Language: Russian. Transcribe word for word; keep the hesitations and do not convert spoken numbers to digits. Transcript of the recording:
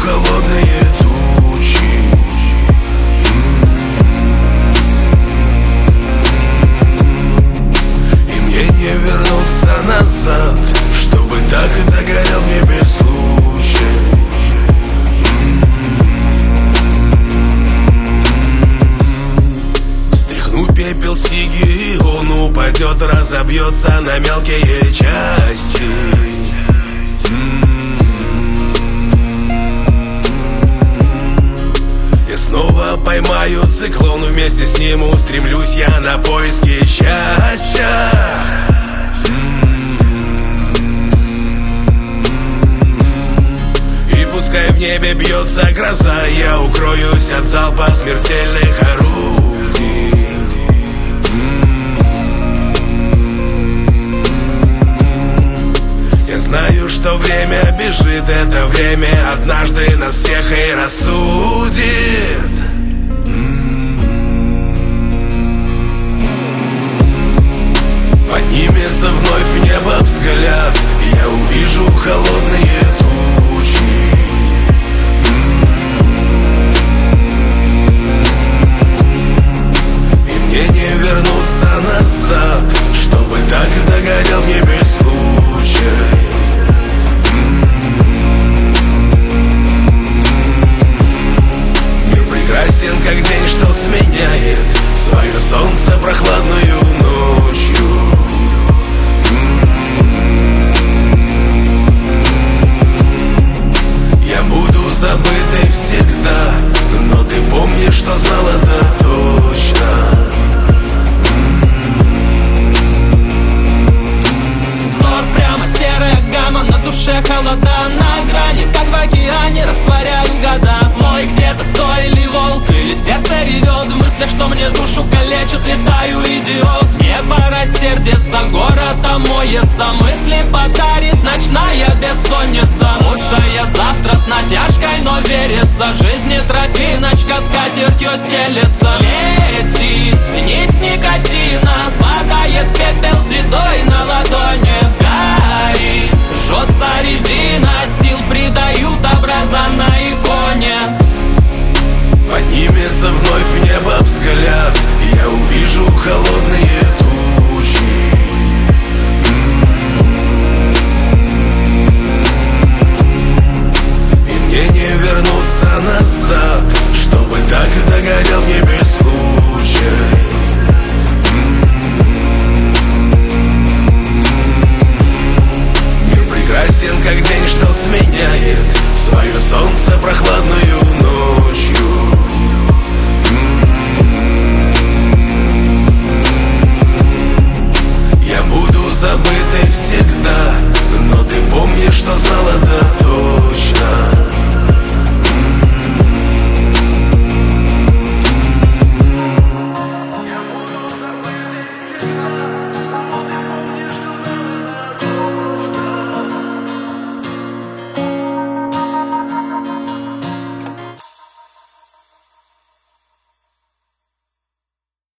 холодные тучи. И мне не вернуться назад, чтобы так и догорел в небе случай. Стряхну пепел сиги, и он упадет, разобьется на мелкие части. И снова поймаю циклон, вместе с ним устремлюсь я на поиски счастья. Пускай в небе бьется гроза, я укроюсь от залпа смертельных орудий. Я знаю, что время бежит, это время однажды нас всех и рассудит. Поднимется вновь в небо взгляд, я увижу холодные тучи. Мне не вернуться назад, чтобы так и догорел в небе случай. Мир прекрасен, как день, что сменяет свое солнце прохладную ночью. Я буду забытой всегда, но ты помнишь, что знал это точно. На душе холода, на грани, как в океане, растворяю года. Лой где-то то или волк, или сердце ревет в мыслях, что мне душу калечит, летаю, идиот. Небо рассердится, город омоется, мысли подарит ночная бессонница. Лучшее завтра с натяжкой, но верится, жизни тропиночка скатертью стелется. Летит нить никотина, падает пепел седой на ладони. Горит, жжется резина, сил придают образа на иконе. Поднимется вновь в небо взгляд, я увижу холодные тучи. И мне не вернуться назад, чтобы так и догорел в небе случай. Прекрасен, как день, что сменяет свое солнце прохладное.